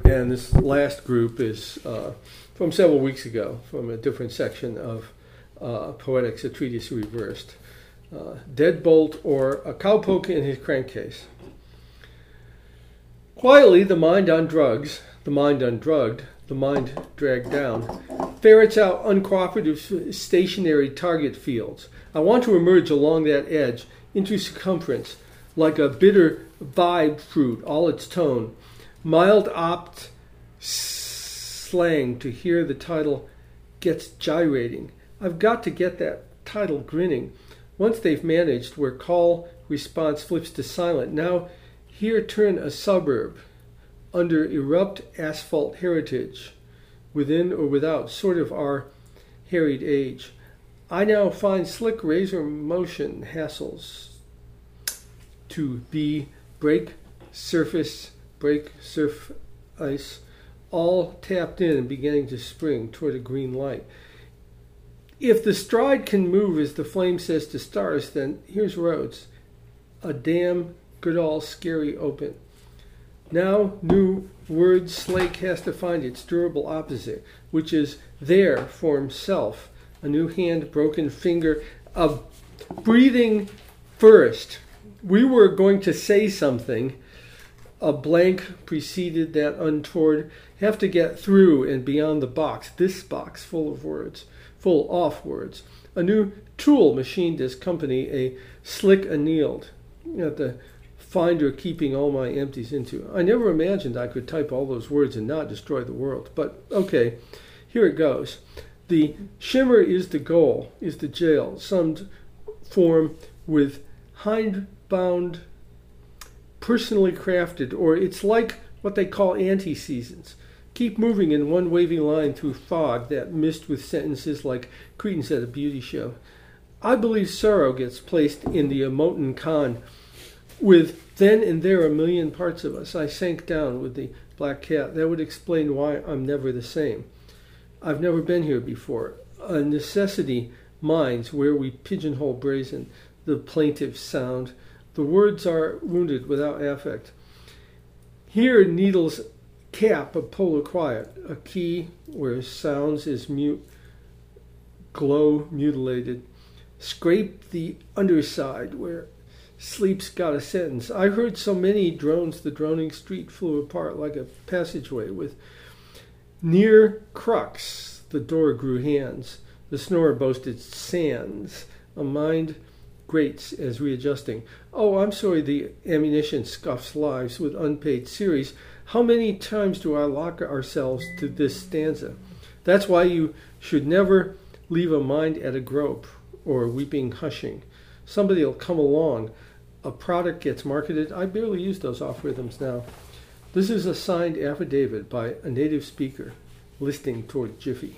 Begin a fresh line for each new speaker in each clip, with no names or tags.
And this last group is from several weeks ago, from a different section of Poetics, a treatise reversed. Deadbolt or a cowpoke in his crankcase. Quietly, the mind on drugs, the mind undrugged, the mind dragged down, ferrets out uncooperative stationary target fields. I want to emerge along that edge into circumference like a bitter vibe fruit, all its tone. Mild opt slang to hear the title gets gyrating. I've got to get that title grinning. Once they've managed where call response flips to silent, now here turn a suburb under erupt asphalt heritage, within or without, sort of our harried age. I now find slick razor motion hassles to be break surf ice, all tapped in and beginning to spring toward a green light. If the stride can move as the flame says to stars, then here's roads. A damn good all scary open. Now new word Slake has to find its durable opposite, which is there form self. A new hand, broken finger, a breathing first. We were going to say something. A blank preceded that untoward. Have to get through and beyond the box. This box full of words. Full off words. A new tool machined as company, a slick annealed. At the finder keeping all my empties into. I never imagined I could type all those words and not destroy the world. But okay, here it goes. The shimmer is the goal, is the jail, summed form with hindbound, personally crafted, or it's like what they call anti-seasons. Keep moving in one wavy line through fog that mist with sentences like cretins at a beauty show. I believe sorrow gets placed in the emotin con with then and there a million parts of us. I sank down with the black cat. That would explain why I'm never the same. I've never been here before. A necessity minds where we pigeonhole brazen, the plaintive sound. The words are wounded without affect. Here needles cap a polar quiet, a key where sounds is mute, glow mutilated. Scrape the underside where sleep's got a sentence. I heard so many drones the droning street flew apart like a passageway with near crux. The door grew hands. The snorer boasted sands. A mind grates as readjusting. Oh, I'm sorry the ammunition scuffs lives with unpaid series. How many times do I lock ourselves to this stanza? That's why you should never leave a mind at a grope or weeping hushing. Somebody will come along. A product gets marketed. I barely use those off rhythms now. This is a signed affidavit by a native speaker listing toward Jiffy.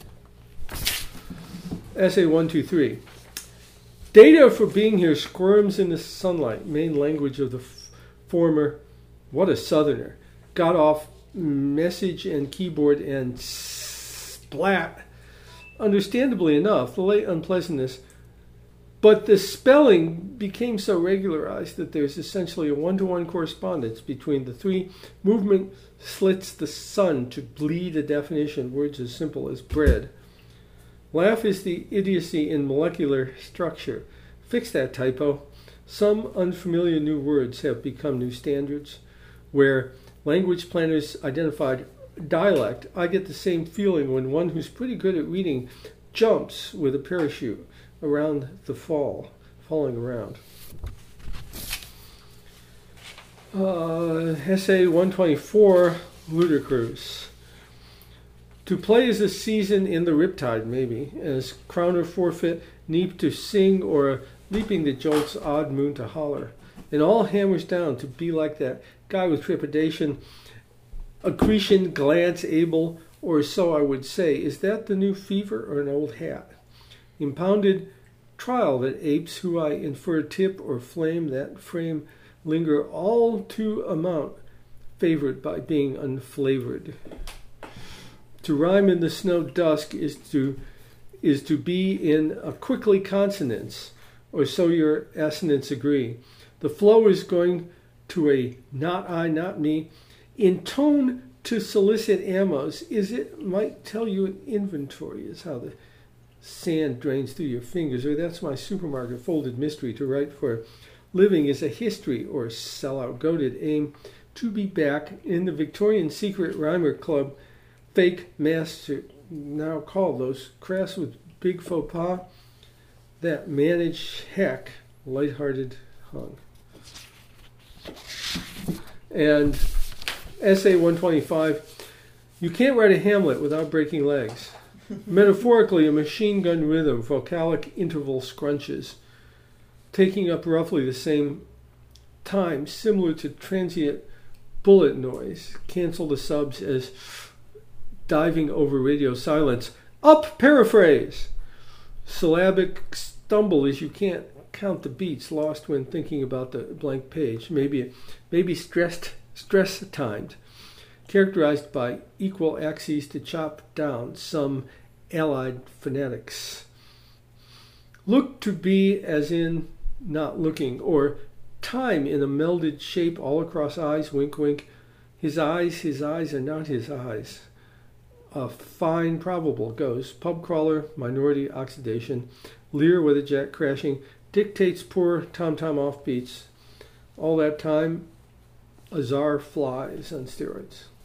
Essay 123. Data for being here squirms in the sunlight. Main language of the former. What a southerner. Got off message and keyboard and splat. Understandably enough, the late unpleasantness. But the spelling became so regularized that there's essentially a one-to-one correspondence between the three. Movement slits the sun to bleed a definition, words as simple as bread. Laugh is the idiocy in molecular structure. Fix that typo. Some unfamiliar new words have become new standards. Where language planners identified dialect, I get the same feeling when one who's pretty good at reading jumps with a parachute around the falling around. Essay 124, Ludicrous. To play is a season in the riptide, maybe, as crowner forfeit, neap to sing, or leaping the jolt's odd moon to holler. And all hammers down to be like that guy with trepidation, accretion, glance able, or so I would say. Is that the new fever or an old hat? Impounded trial that apes who I infer tip or flame that frame linger all to amount favored by being unflavored. To rhyme in the snow dusk is to be in a quickly consonance, or so your assonants agree. The flow is going to a not I, not me, in tone to solicit ammos is it might tell you an inventory is how the sand drains through your fingers, or that's my supermarket folded mystery. To write for living is a history, or sellout goaded aim to be back in the Victorian Secret Rhymer Club fake master, now called those crass with big faux pas that manage heck lighthearted hung. And essay 125, you can't write a Hamlet without breaking legs. Metaphorically, a machine gun rhythm, vocalic interval scrunches, taking up roughly the same time, similar to transient bullet noise. Cancel the subs as diving over radio silence. Up paraphrase! Syllabic stumble as you can't count the beats, lost when thinking about the blank page. Maybe stress timed, characterized by equal axes to chop down some allied phonetics. Look to be as in not looking, or time in a melded shape all across eyes, wink wink. His eyes are not his eyes. A fine probable goes, pub crawler, minority oxidation, Lear with a jet crashing, dictates poor tom-tom offbeats. All that time, a czar flies on steroids.